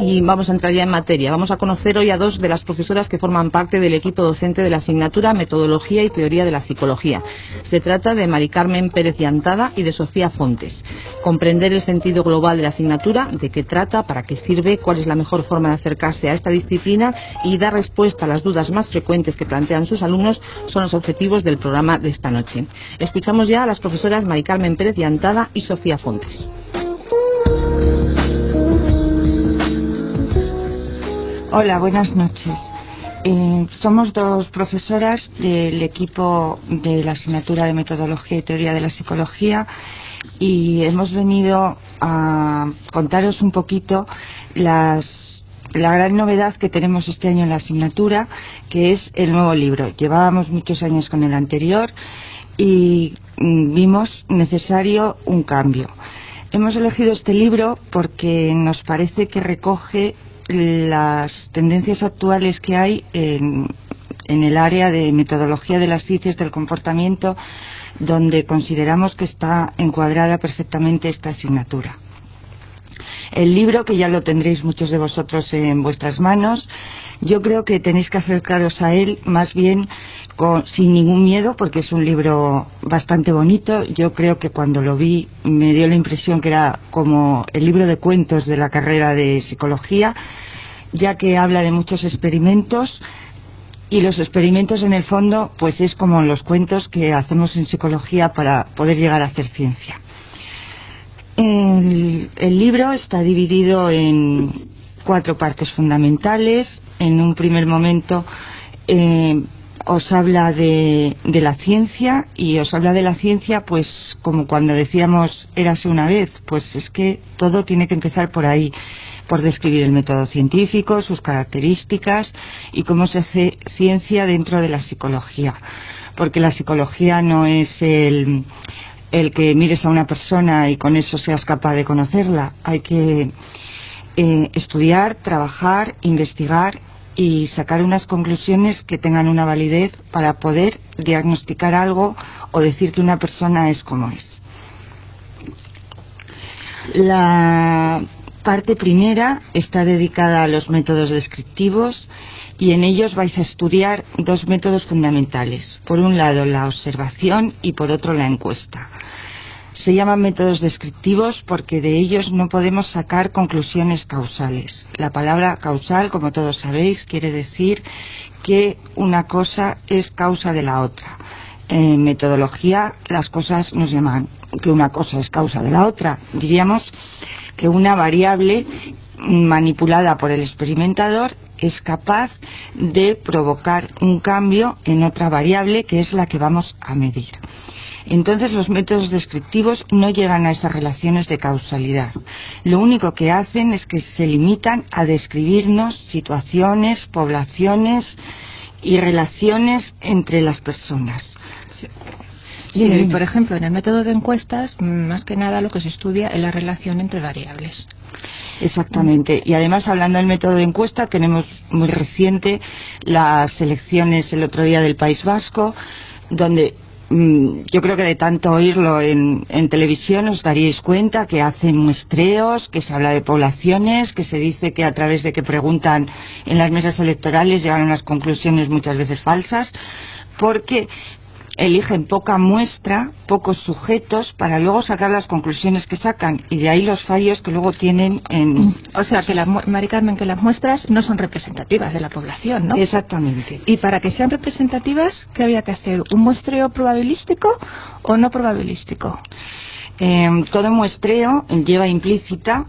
Y vamos a entrar ya en materia. Vamos a conocer hoy a dos de las profesoras que forman parte del equipo docente de la asignatura Metodología y Teoría de la Psicología. Se trata de Mari Carmen Pérez Llantada y de Sofía Fontes. Comprender el sentido global de la asignatura, de qué trata, para qué sirve, cuál es la mejor forma de acercarse a esta disciplina y dar respuesta a las dudas más frecuentes que plantean sus alumnos son los objetivos del programa de esta noche. Escuchamos ya a las profesoras Mari Carmen Pérez Llantada y Sofía Fontes. Hola, buenas noches. Somos dos profesoras del equipo de la asignatura de Metodología y Teoría de la Psicología y hemos venido a contaros un poquito la gran novedad que tenemos este año en la asignatura, que es el nuevo libro. Llevábamos muchos años con el anterior y vimos necesario un cambio. Hemos elegido este libro porque nos parece que recoge las tendencias actuales que hay en el área de metodología de las ciencias del comportamiento, donde consideramos que está encuadrada perfectamente esta asignatura. El libro, que ya lo tendréis muchos de vosotros en vuestras manos, yo creo que tenéis que acercaros a él más bien sin ningún miedo, porque es un libro bastante bonito. Yo creo que cuando lo vi me dio la impresión que era como el libro de cuentos de la carrera de psicología, ya que habla de muchos experimentos, y los experimentos en el fondo pues es como los cuentos que hacemos en psicología para poder llegar a hacer ciencia. El libro está dividido en 4 partes fundamentales. En un primer momento os habla de la ciencia, y os habla de la ciencia pues como cuando decíamos érase una vez, pues es que todo tiene que empezar por ahí, por describir el método científico, sus características y cómo se hace ciencia dentro de la psicología, porque la psicología no es el que mires a una persona y con eso seas capaz de conocerla. Hay que estudiar, trabajar, investigar y sacar unas conclusiones que tengan una validez para poder diagnosticar algo o decir que una persona es como es. La parte primera está dedicada a los métodos descriptivos, y en ellos vais a estudiar 2 métodos fundamentales. Por un lado la observación y por otro la encuesta. Se llaman métodos descriptivos porque de ellos no podemos sacar conclusiones causales. La palabra causal, como todos sabéis, quiere decir que una cosa es causa de la otra. En metodología las cosas nos llaman que una cosa es causa de la otra. Diríamos que una variable manipulada por el experimentador es capaz de provocar un cambio en otra variable que es la que vamos a medir. Entonces los métodos descriptivos no llegan a esas relaciones de causalidad. Lo único que hacen es que se limitan a describirnos situaciones, poblaciones y relaciones entre las personas. Sí, por ejemplo, en el método de encuestas, más que nada lo que se estudia es la relación entre variables. Exactamente. Y además, hablando del método de encuesta, tenemos muy reciente las elecciones el otro día del País Vasco, donde yo creo que de tanto oírlo en televisión os daríais cuenta que hacen muestreos, que se habla de poblaciones, que se dice que a través de que preguntan en las mesas electorales llegan a unas conclusiones muchas veces falsas, porque eligen poca muestra, pocos sujetos, para luego sacar las conclusiones que sacan, y de ahí los fallos que luego tienen en... O sea, que Mari Carmen, que las muestras no son representativas de la población, ¿no? Exactamente. Y para que sean representativas, ¿qué había que hacer? ¿Un muestreo probabilístico o no probabilístico? Todo muestreo lleva implícita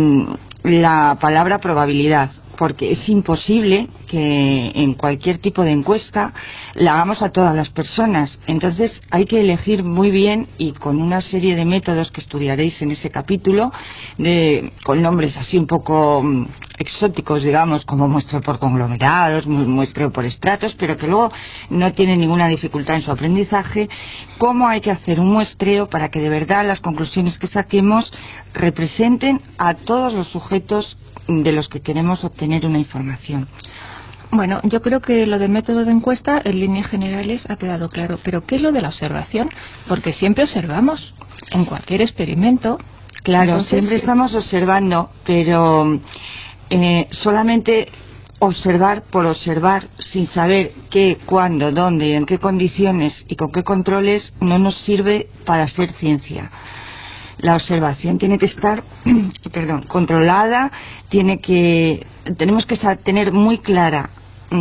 la palabra probabilidad, porque es imposible que en cualquier tipo de encuesta la hagamos a todas las personas. Entonces hay que elegir muy bien, y con una serie de métodos que estudiaréis en ese capítulo, con nombres así un poco exóticos, digamos, como muestreo por conglomerados, muestreo por estratos, pero que luego no tienen ninguna dificultad en su aprendizaje, cómo hay que hacer un muestreo para que de verdad las conclusiones que saquemos representen a todos los sujetos de los que queremos obtener una información. Bueno, yo creo que lo del método de encuesta en líneas generales ha quedado claro, pero ¿qué es lo de la observación? Porque siempre observamos en cualquier experimento. Claro, Entonces, siempre estamos observando, pero solamente observar por observar sin saber qué, cuándo, dónde y en qué condiciones y con qué controles no nos sirve para ser ciencia. La observación tiene que estar controlada, tenemos que tener muy claro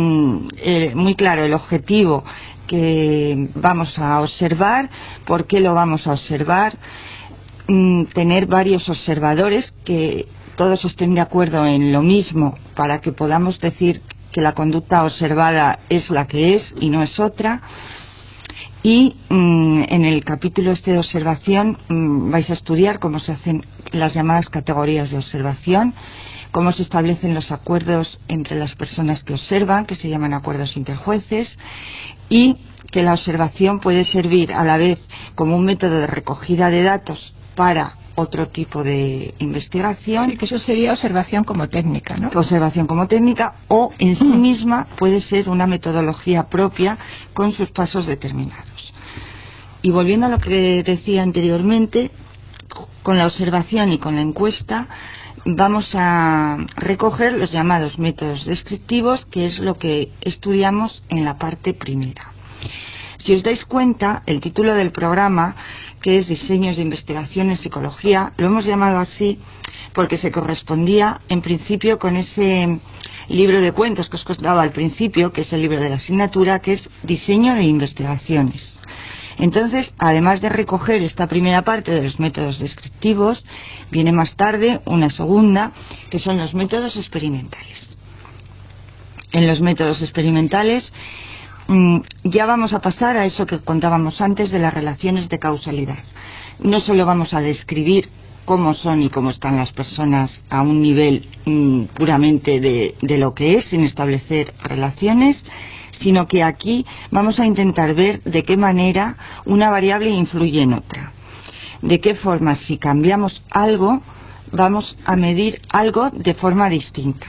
el objetivo que vamos a observar, por qué lo vamos a observar, tener varios observadores que todos estén de acuerdo en lo mismo para que podamos decir que la conducta observada es la que es y no es otra. Y en el capítulo de observación vais a estudiar cómo se hacen las llamadas categorías de observación, cómo se establecen los acuerdos entre las personas que observan, que se llaman acuerdos interjueces, y que la observación puede servir a la vez como un método de recogida de datos para otro tipo de investigación. Sí, que eso sería observación como técnica, ¿no? Observación como técnica, o en sí misma puede ser una metodología propia con sus pasos determinados. Y volviendo a lo que decía anteriormente, con la observación y con la encuesta vamos a recoger los llamados métodos descriptivos, que es lo que estudiamos en la parte primera. Si os dais cuenta, el título del programa, que es Diseños de Investigación en Psicología, lo hemos llamado así porque se correspondía en principio con ese libro de cuentos que os contaba al principio, que es el libro de la asignatura, que es Diseño de Investigaciones. Entonces, además de recoger esta primera parte de los métodos descriptivos, viene más tarde una segunda, que son los métodos experimentales. En los métodos experimentales ya vamos a pasar a eso que contábamos antes de las relaciones de causalidad. No solo vamos a describir cómo son y cómo están las personas a un nivel puramente de lo que es, sin establecer relaciones, sino que aquí vamos a intentar ver de qué manera una variable influye en otra. De qué forma, si cambiamos algo, vamos a medir algo de forma distinta.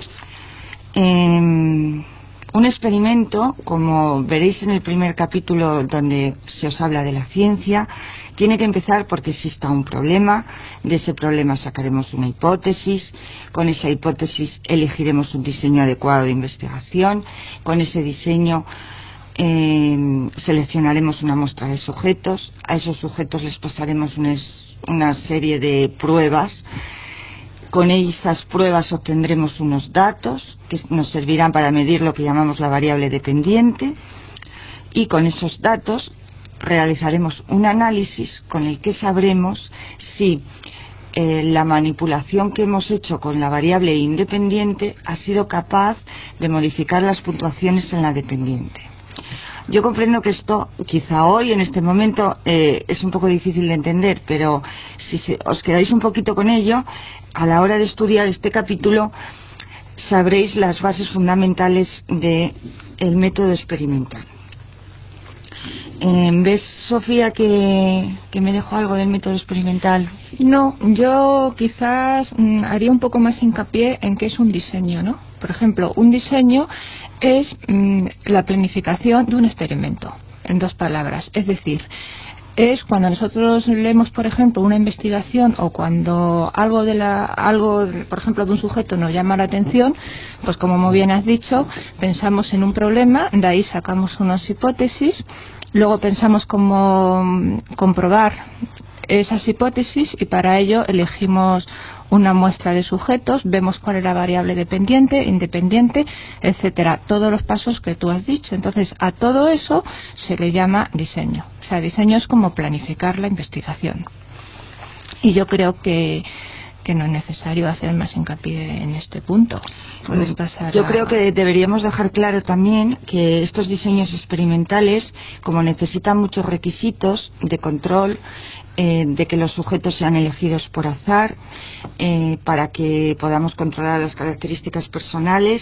Un experimento, como veréis en el primer capítulo donde se os habla de la ciencia, tiene que empezar porque exista un problema, de ese problema sacaremos una hipótesis, con esa hipótesis elegiremos un diseño adecuado de investigación, con ese diseño seleccionaremos una muestra de sujetos, a esos sujetos les pasaremos una serie de pruebas. Con esas pruebas obtendremos unos datos que nos servirán para medir lo que llamamos la variable dependiente, y con esos datos realizaremos un análisis con el que sabremos si la manipulación que hemos hecho con la variable independiente ha sido capaz de modificar las puntuaciones en la dependiente. Yo comprendo que esto, quizá hoy, en este momento, es un poco difícil de entender, pero si os quedáis un poquito con ello, a la hora de estudiar este capítulo, sabréis las bases fundamentales del método experimental. ¿Ves, Sofía, que me dejo algo del método experimental? No, yo quizás haría un poco más hincapié en que es un diseño, ¿no? Por ejemplo, un diseño es la planificación de un experimento, en dos palabras. Es decir, es cuando nosotros leemos, por ejemplo, una investigación, o cuando algo, por ejemplo, de un sujeto nos llama la atención, pues como muy bien has dicho, pensamos en un problema, de ahí sacamos unas hipótesis, luego pensamos cómo comprobar esas hipótesis, y para ello elegimos una muestra de sujetos, vemos cuál es la variable dependiente, independiente, etcétera, todos los pasos que tú has dicho. Entonces, a todo eso se le llama diseño. O sea, diseño es como planificar la investigación. Y yo creo que no es necesario hacer más hincapié en este punto. Puedes pasar Yo creo que deberíamos dejar claro también que estos diseños experimentales, como necesitan muchos requisitos de control, de que los sujetos sean elegidos por azar, para que podamos controlar las características personales,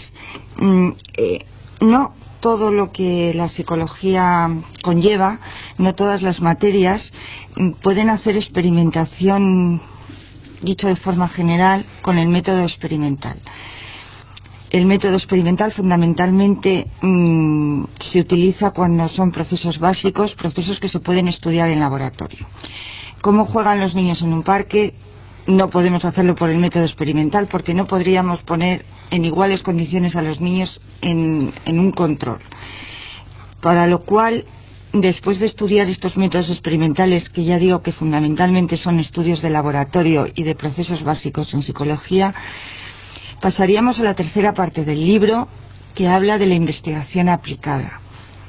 no todo lo que la psicología conlleva, no todas las materias pueden hacer experimentación, dicho de forma general, con el método experimental. El método experimental fundamentalmente se utiliza cuando son procesos básicos, procesos que se pueden estudiar en laboratorio. Cómo juegan los niños en un parque no podemos hacerlo por el método experimental, porque no podríamos poner en iguales condiciones a los niños en un control. Para lo cual, después de estudiar estos métodos experimentales, que ya digo que fundamentalmente son estudios de laboratorio y de procesos básicos en psicología, pasaríamos a la tercera parte del libro, que habla de la investigación aplicada.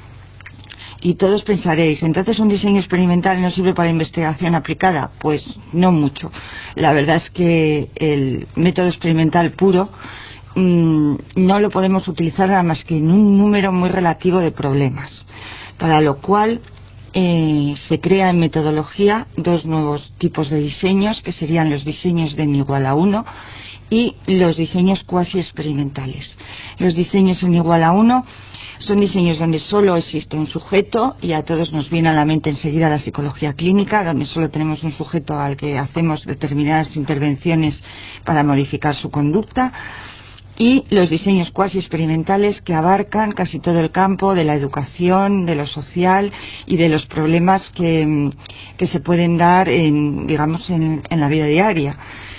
Y todos pensaréis, ¿entonces un diseño experimental no sirve para investigación aplicada? Pues no mucho. La verdad es que el método experimental puro no lo podemos utilizar nada más que en un número muy relativo de problemas, para lo cual se crea en metodología dos nuevos tipos de diseños, que serían los diseños de n=1 y los diseños cuasi experimentales. Los diseños n=1 son diseños donde solo existe un sujeto, y a todos nos viene a la mente enseguida la psicología clínica, donde solo tenemos un sujeto al que hacemos determinadas intervenciones para modificar su conducta, y los diseños cuasi experimentales, que abarcan casi todo el campo de la educación, de lo social y de los problemas que se pueden dar en la vida diaria.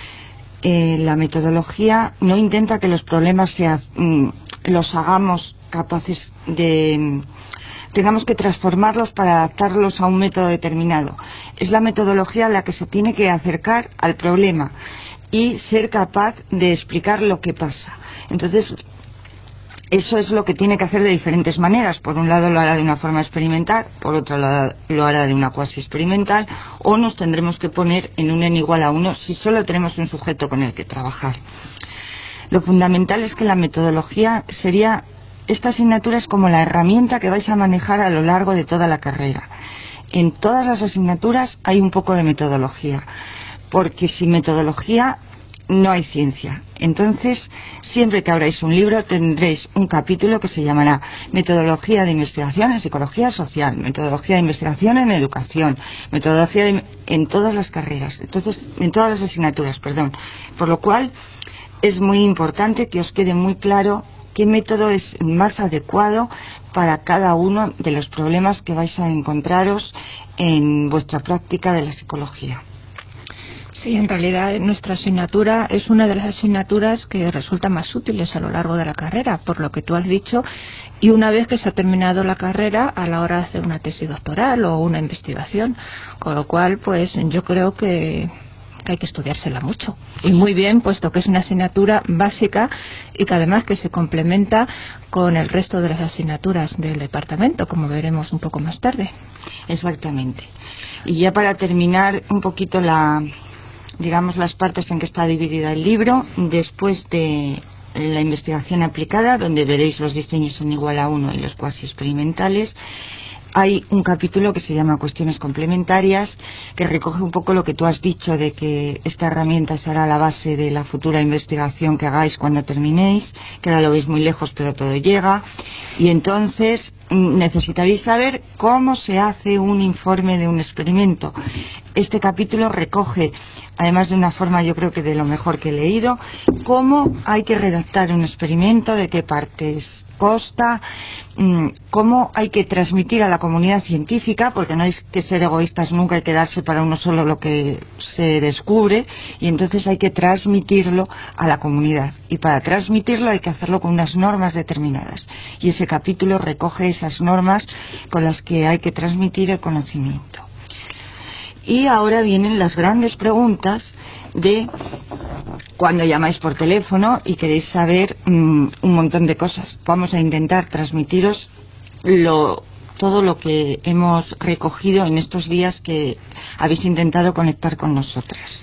La metodología no intenta que los problemas los hagamos capaces de... tengamos que transformarlos para adaptarlos a un método determinado. Es la metodología la que se tiene que acercar al problema y ser capaz de explicar lo que pasa. Entonces, eso es lo que tiene que hacer de diferentes maneras. Por un lado lo hará de una forma experimental, por otro lado lo hará de una cuasi experimental, o nos tendremos que poner en un n=1 si solo tenemos un sujeto con el que trabajar. Lo fundamental es que la metodología sería... Esta asignatura es como la herramienta que vais a manejar a lo largo de toda la carrera. En todas las asignaturas hay un poco de metodología, porque sin metodología no hay ciencia. Entonces, siempre que abráis un libro tendréis un capítulo que se llamará Metodología de investigación en psicología social, metodología de investigación en educación, metodología en todas las carreras, entonces en todas las asignaturas, perdón. Por lo cual es muy importante que os quede muy claro qué método es más adecuado para cada uno de los problemas que vais a encontraros en vuestra práctica de la psicología. Sí, en realidad nuestra asignatura es una de las asignaturas que resulta más útiles a lo largo de la carrera, por lo que tú has dicho, y una vez que se ha terminado la carrera a la hora de hacer una tesis doctoral o una investigación, con lo cual pues yo creo que hay que estudiársela mucho, y muy bien, puesto que es una asignatura básica y que además que se complementa con el resto de las asignaturas del departamento, como veremos un poco más tarde. Exactamente. Y ya para terminar un poquito las partes en que está dividida el libro, después de la investigación aplicada, donde veréis los diseños n=1 y los cuasi experimentales, hay un capítulo que se llama Cuestiones complementarias, que recoge un poco lo que tú has dicho, de que esta herramienta será la base de la futura investigación que hagáis cuando terminéis, que ahora lo veis muy lejos pero todo llega, y entonces necesitaréis saber cómo se hace un informe de un experimento. Este capítulo recoge, además de una forma yo creo que de lo mejor que he leído, cómo hay que redactar un experimento, de qué partes consta, cómo hay que transmitir a la comunidad científica, porque no hay que ser egoístas nunca, hay que darse para uno solo lo que se descubre, y entonces hay que transmitirlo a la comunidad, y para transmitirlo hay que hacerlo con unas normas determinadas, y ese capítulo recoge esas normas con las que hay que transmitir el conocimiento. Y ahora vienen las grandes preguntas de cuando llamáis por teléfono y queréis saber un montón de cosas. Vamos a intentar transmitiros todo lo que hemos recogido en estos días que habéis intentado conectar con nosotras.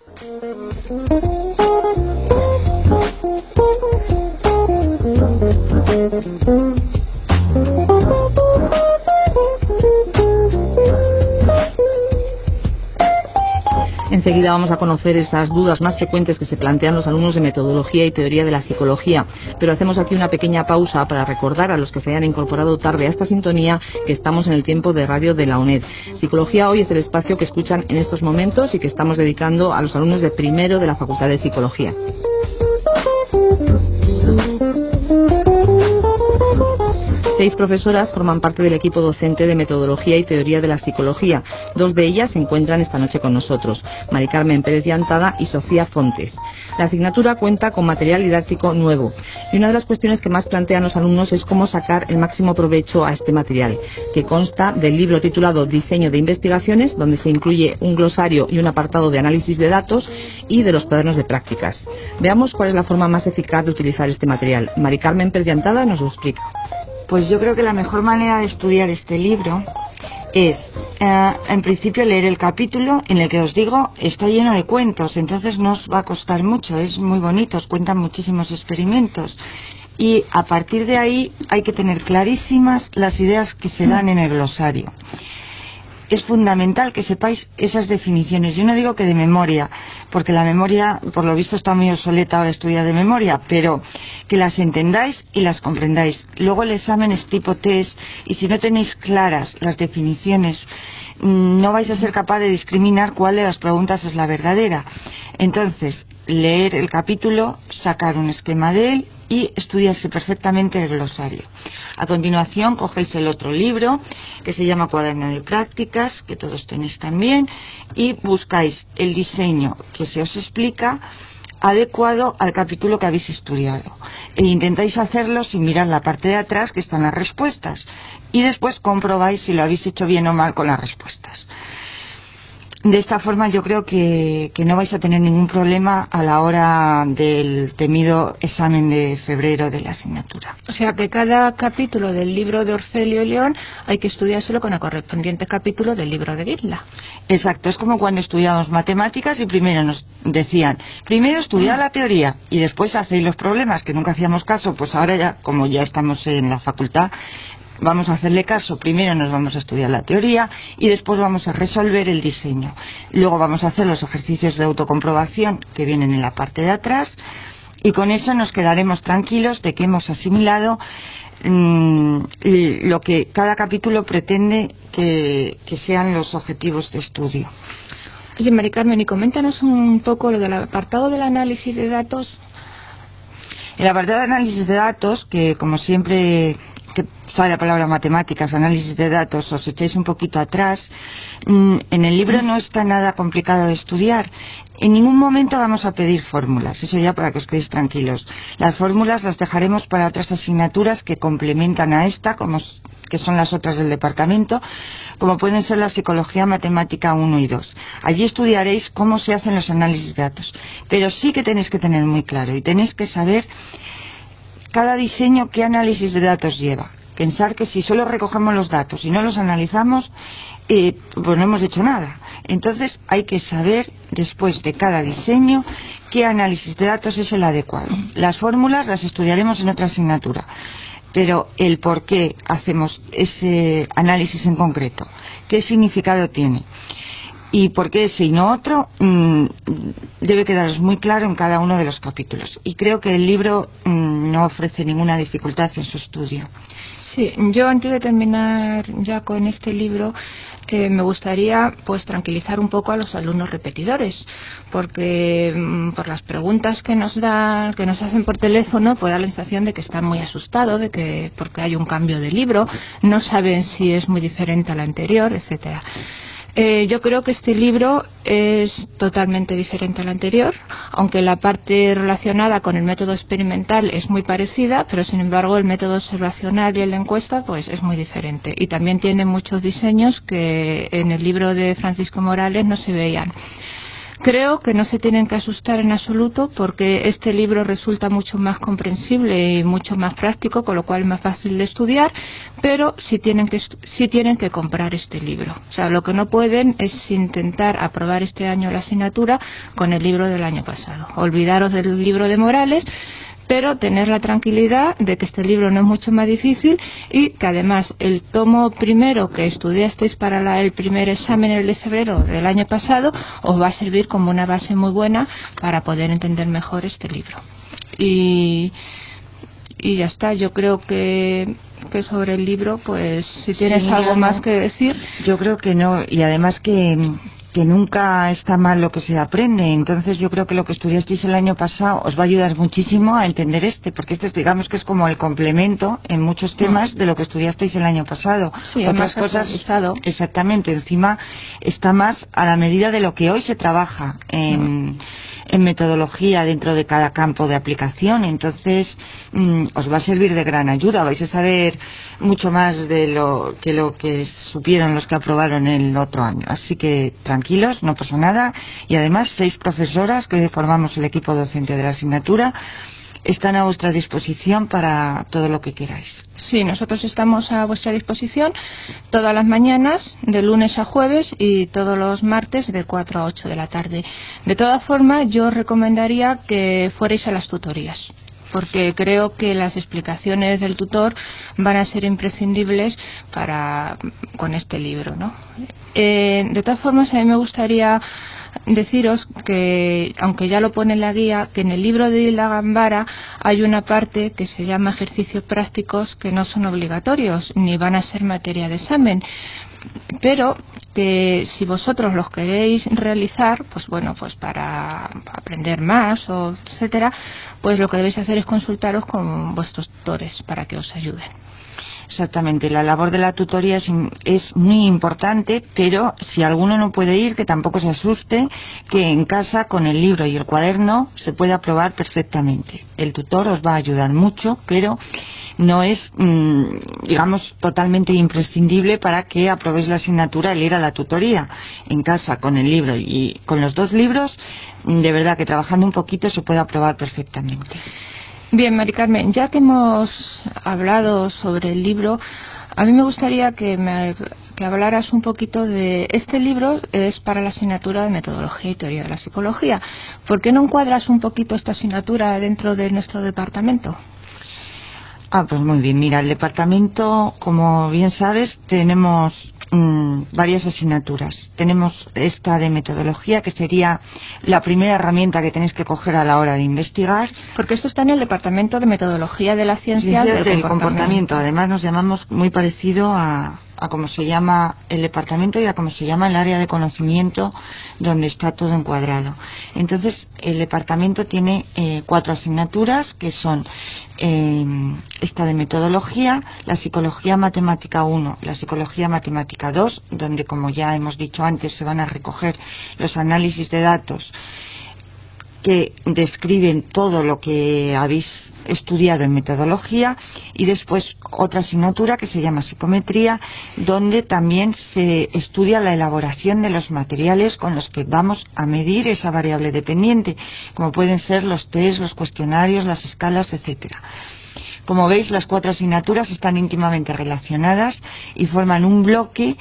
Enseguida vamos a conocer esas dudas más frecuentes que se plantean los alumnos de metodología y teoría de la psicología, pero hacemos aquí una pequeña pausa para recordar a los que se hayan incorporado tarde a esta sintonía que estamos en el tiempo de radio de la UNED. Psicología Hoy es el espacio que escuchan en estos momentos y que estamos dedicando a los alumnos de primero de la Facultad de Psicología. 6 profesoras forman parte del equipo docente de Metodología y Teoría de la Psicología. 2 de ellas se encuentran esta noche con nosotros, Mari Carmen Pérez Llantada y Sofía Fontes. La asignatura cuenta con material didáctico nuevo y una de las cuestiones que más plantean los alumnos es cómo sacar el máximo provecho a este material, que consta del libro titulado Diseño de Investigaciones, donde se incluye un glosario y un apartado de análisis de datos, y de los cuadernos de prácticas. Veamos cuál es la forma más eficaz de utilizar este material. Mari Carmen Pérez Llantada nos lo explica. Pues yo creo que la mejor manera de estudiar este libro es, en principio, leer el capítulo en el que os digo está lleno de cuentos, entonces no os va a costar mucho, es muy bonito, os cuentan muchísimos experimentos y a partir de ahí hay que tener clarísimas las ideas que se dan en el glosario. Es fundamental que sepáis esas definiciones. Yo no digo que de memoria, porque la memoria, por lo visto, está muy obsoleta ahora estudiar de memoria, pero que las entendáis y las comprendáis. Luego el examen es tipo test y si no tenéis claras las definiciones, no vais a ser capaz de discriminar cuál de las preguntas es la verdadera. Entonces, leer el capítulo, sacar un esquema de él y estudiarse perfectamente el glosario. A continuación cogéis el otro libro que se llama Cuaderno de Prácticas, que todos tenéis también, y buscáis el diseño que se os explica adecuado al capítulo que habéis estudiado e intentáis hacerlo sin mirar la parte de atrás, que están las respuestas, y después comprobáis si lo habéis hecho bien o mal con las respuestas. De esta forma yo creo que no vais a tener ningún problema a la hora del temido examen de febrero de la asignatura. O sea que cada capítulo del libro de Orfelio y León hay que estudiárselo con el correspondiente capítulo del libro de Gitla. Exacto, es como cuando estudiamos matemáticas y primero nos decían, primero estudiad la teoría y después hacéis los problemas, que nunca hacíamos caso, pues ahora ya, como ya estamos en la facultad, vamos a hacerle caso. Primero nos vamos a estudiar la teoría y después vamos a resolver el diseño. Luego vamos a hacer los ejercicios de autocomprobación que vienen en la parte de atrás y con eso nos quedaremos tranquilos de que hemos asimilado lo que cada capítulo pretende que sean los objetivos de estudio. Oye, Mari Carmen, y coméntanos un poco lo del apartado del análisis de datos. El apartado de análisis de datos, que como siempre que sale la palabra matemáticas, análisis de datos, os echéis un poquito atrás, en el libro no está nada complicado de estudiar. En ningún momento vamos a pedir fórmulas, eso ya para que os quedéis tranquilos. Las fórmulas las dejaremos para otras asignaturas que complementan a esta, que son las otras del departamento, como pueden ser la psicología matemática 1 y 2. Allí estudiaréis cómo se hacen los análisis de datos, pero sí que tenéis que tener muy claro y tenéis que saber cada diseño qué análisis de datos lleva. Pensar que si solo recogemos los datos y no los analizamos, pues no hemos hecho nada. Entonces hay que saber después de cada diseño qué análisis de datos es el adecuado. Las fórmulas las estudiaremos en otra asignatura, pero el por qué hacemos ese análisis en concreto, qué significado tiene y por qué ese y no otro, debe quedaros muy claro en cada uno de los capítulos. Y creo que el libro no ofrece ninguna dificultad en su estudio. Sí, yo antes de terminar ya con este libro me gustaría pues tranquilizar un poco a los alumnos repetidores, porque por las preguntas que nos dan, que nos hacen por teléfono, pues da la sensación de que están muy asustados, de que porque hay un cambio de libro, no saben si es muy diferente al anterior, etcétera. Yo creo que este libro es totalmente diferente al anterior, aunque la parte relacionada con el método experimental es muy parecida, pero sin embargo el método observacional y el de encuesta pues es muy diferente, y también tiene muchos diseños que en el libro de Francisco Morales no se veían. Creo que no se tienen que asustar en absoluto, porque este libro resulta mucho más comprensible y mucho más práctico, con lo cual es más fácil de estudiar, pero sí tienen que comprar este libro. O sea, lo que no pueden es intentar aprobar este año la asignatura con el libro del año pasado. Olvidaros del libro de Morales, pero tener la tranquilidad de que este libro no es mucho más difícil y que además el tomo primero que estudiasteis para el primer examen, el de febrero del año pasado, os va a servir como una base muy buena para poder entender mejor este libro. Y ya está. Yo creo que sobre el libro, pues si tienes algo más que decir. Yo creo que no, y además que que nunca está mal lo que se aprende. Entonces yo creo que lo que estudiasteis el año pasado os va a ayudar muchísimo a entender porque digamos que es como el complemento en muchos temas de lo que estudiasteis el año pasado. Sí, otras cosas, exactamente, encima está más a la medida de lo que hoy se trabaja en metodología dentro de cada campo de aplicación. Entonces os va a servir de gran ayuda, vais a saber mucho más de lo que supieron los que aprobaron el otro año. Así que tranquilos, no pasa nada. Y además 6 profesoras que formamos el equipo docente de la asignatura están a vuestra disposición para todo lo que queráis. Sí, nosotros estamos a vuestra disposición todas las mañanas, de lunes a jueves, y todos los martes de 4 a 8 de la tarde. De todas formas, yo recomendaría que fuerais a las tutorías, porque creo que las explicaciones del tutor van a ser imprescindibles con este libro, ¿no? De todas formas, a mí me gustaría deciros que, aunque ya lo pone en la guía, que en el libro de Hilda Gambara hay una parte que se llama ejercicios prácticos que no son obligatorios ni van a ser materia de examen, pero que si vosotros los queréis realizar, pues bueno, pues para aprender más o etcétera, pues lo que debéis hacer es consultaros con vuestros tutores para que os ayuden. Exactamente, la labor de la tutoría es muy importante, pero si alguno no puede ir, que tampoco se asuste, que en casa con el libro y el cuaderno se puede aprobar perfectamente. El tutor os va a ayudar mucho, pero no es, digamos, totalmente imprescindible para que aprobéis la asignatura el ir a la tutoría. En casa con el libro y con los 2 libros, de verdad que trabajando un poquito se puede aprobar perfectamente. Bien, Mari Carmen, ya que hemos hablado sobre el libro, a mí me gustaría que hablaras un poquito de este libro. Es para la asignatura de Metodología y Teoría de la Psicología. ¿Por qué no encuadras un poquito esta asignatura dentro de nuestro departamento? Pues muy bien. Mira, el departamento, como bien sabes, tenemos varias asignaturas. Tenemos esta de metodología, que sería la primera herramienta que tenéis que coger a la hora de investigar. Porque esto está en el departamento de Metodología de la Ciencia del comportamiento. Además nos llamamos muy parecido a cómo se llama el departamento y a cómo se llama el área de conocimiento donde está todo encuadrado. Entonces el departamento tiene 4 asignaturas, que son esta de metodología, la psicología matemática 1, la psicología matemática 2, donde, como ya hemos dicho antes, se van a recoger los análisis de datos que describen todo lo que habéis estudiado en metodología, y después otra asignatura que se llama psicometría, donde también se estudia la elaboración de los materiales con los que vamos a medir esa variable dependiente, como pueden ser los test, los cuestionarios, las escalas, etcétera. Como veis, las 4 asignaturas están íntimamente relacionadas y forman un bloque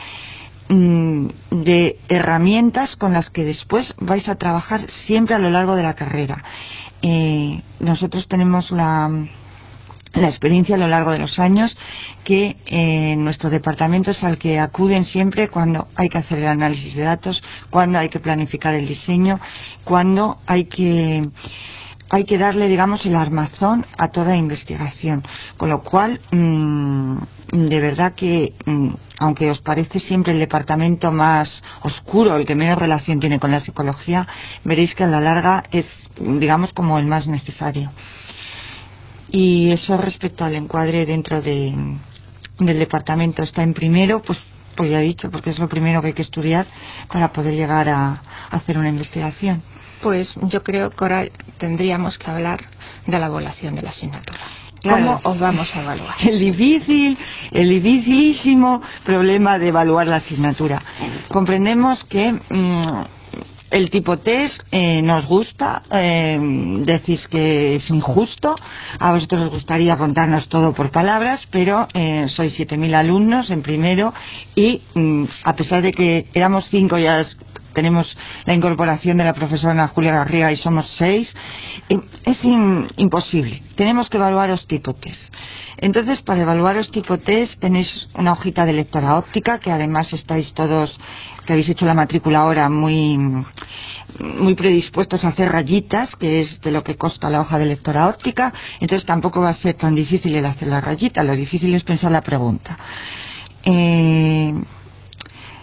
de herramientas con las que después vais a trabajar siempre a lo largo de la carrera. Nosotros tenemos la experiencia a lo largo de los años que nuestro departamento es al que acuden siempre cuando hay que hacer el análisis de datos, cuando hay que planificar el diseño, cuando hay que darle, digamos, el armazón a toda investigación. Con lo cual, de verdad que, aunque os parece siempre el departamento más oscuro, el que menos relación tiene con la psicología, veréis que a la larga es, digamos, como el más necesario. Y eso respecto al encuadre dentro del departamento. Está en primero, pues ya he dicho, porque es lo primero que hay que estudiar para poder llegar a hacer una investigación. Pues yo creo que ahora tendríamos que hablar de la evaluación de la asignatura. Claro. ¿Cómo os vamos a evaluar? El dificilísimo problema de evaluar la asignatura. Comprendemos que el tipo test nos gusta, decís que es injusto, a vosotros os gustaría contarnos todo por palabras, pero sois 7.000 alumnos en primero y a pesar de que éramos 5, ya tenemos la incorporación de la profesora Julia Garriga y somos 6, es imposible. Tenemos que evaluaros tipo test. Entonces, para evaluaros tipo test tenéis una hojita de lectora óptica, que además estáis todos, que habéis hecho la matrícula ahora, muy predispuestos a hacer rayitas, que es de lo que consta la hoja de lectora óptica. Entonces tampoco va a ser tan difícil el hacer la rayita, lo difícil es pensar la pregunta.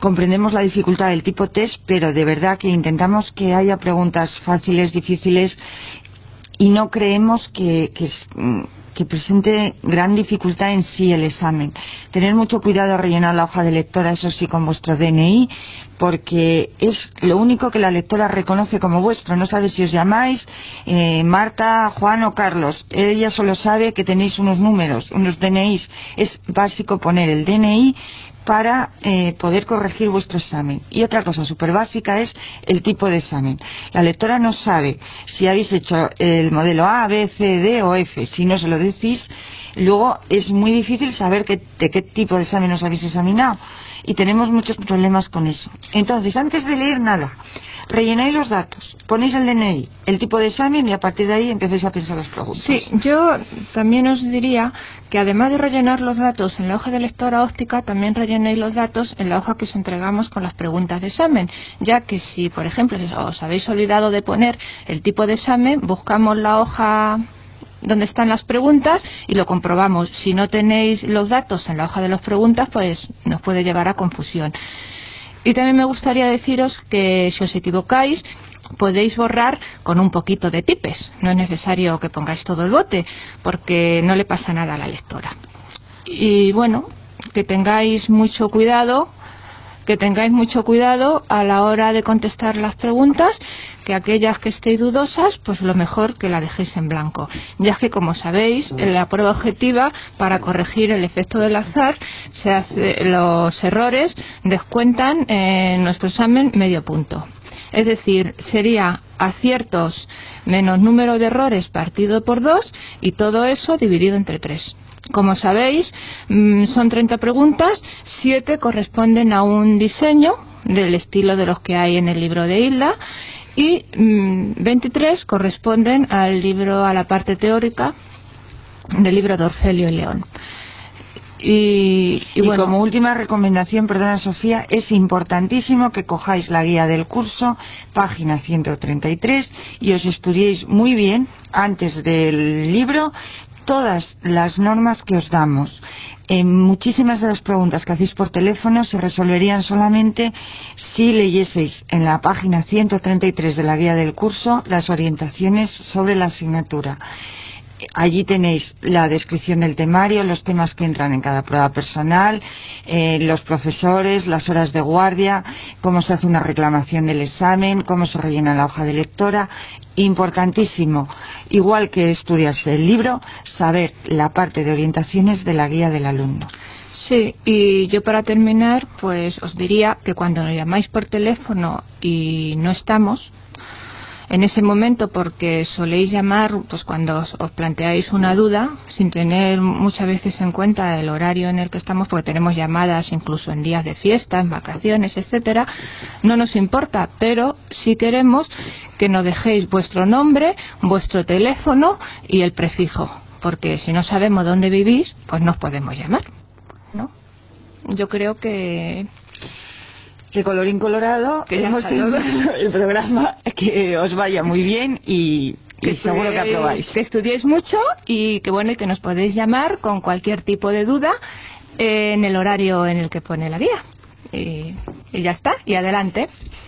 comprendemos la dificultad del tipo test, pero de verdad que intentamos que haya preguntas fáciles, difíciles, y no creemos que presente gran dificultad en sí el examen. Tener mucho cuidado a rellenar la hoja de lectora, eso sí, con vuestro DNI, porque es lo único que la lectora reconoce como vuestro. No sabe si os llamáis Marta, Juan o Carlos. Ella solo sabe que tenéis unos números, unos DNIs. Es básico poner el DNI para poder corregir vuestro examen. Y otra cosa súper básica es el tipo de examen. La lectora no sabe si habéis hecho el modelo A, B, C, D o F. Si no se lo decís, luego es muy difícil saber de qué tipo de examen os habéis examinado. Y tenemos muchos problemas con eso. Entonces, antes de leer nada, rellenáis los datos, ponéis el DNI, el tipo de examen y a partir de ahí empezáis a pensar las preguntas. Sí, yo también os diría que además de rellenar los datos en la hoja de lectora óptica, también rellenéis los datos en la hoja que os entregamos con las preguntas de examen, ya que si, por ejemplo, os habéis olvidado de poner el tipo de examen, buscamos la hoja donde están las preguntas y lo comprobamos. Si no tenéis los datos en la hoja de las preguntas, pues nos puede llevar a confusión. Y también me gustaría deciros que si os equivocáis, podéis borrar con un poquito de tipes. No es necesario que pongáis todo el bote, porque no le pasa nada a la lectora. Y bueno, que tengáis mucho cuidado a la hora de contestar las preguntas, que aquellas que estéis dudosas, pues lo mejor que la dejéis en blanco, ya que, como sabéis, en la prueba objetiva, para corregir el efecto del azar, los errores descuentan en nuestro examen medio punto. Es decir, sería aciertos menos número de errores partido por 2 y todo eso dividido entre 3. Como sabéis, son 30 preguntas, 7 corresponden a un diseño del estilo de los que hay en el libro de Isla y 23 corresponden a la parte teórica del libro de Orfelio y León. Y bueno, como última recomendación, perdona Sofía, es importantísimo que cojáis la guía del curso, página 133, y os estudiéis muy bien antes del libro todas las normas que os damos. Muchísimas de las preguntas que hacéis por teléfono se resolverían solamente si leyeseis en la página 133 de la guía del curso las orientaciones sobre la asignatura. Allí tenéis la descripción del temario, los temas que entran en cada prueba personal, los profesores, las horas de guardia, cómo se hace una reclamación del examen, cómo se rellena la hoja de lectora. Importantísimo, igual que estudiarse el libro, saber la parte de orientaciones de la guía del alumno. Sí, y yo para terminar, pues os diría que cuando nos llamáis por teléfono y no estamos en ese momento, porque soléis llamar pues cuando os planteáis una duda sin tener muchas veces en cuenta el horario en el que estamos, porque tenemos llamadas incluso en días de fiesta, en vacaciones, etcétera. No nos importa, pero sí queremos que nos dejéis vuestro nombre, vuestro teléfono y el prefijo, porque si no sabemos dónde vivís, pues no os podemos llamar, ¿no? Yo creo que colorín colorado, que hemos tenido el programa, que os vaya muy bien y seguro que aprobáis. Que estudiéis mucho y que bueno, y que nos podéis llamar con cualquier tipo de duda en el horario en el que pone la guía. Y ya está, y adelante.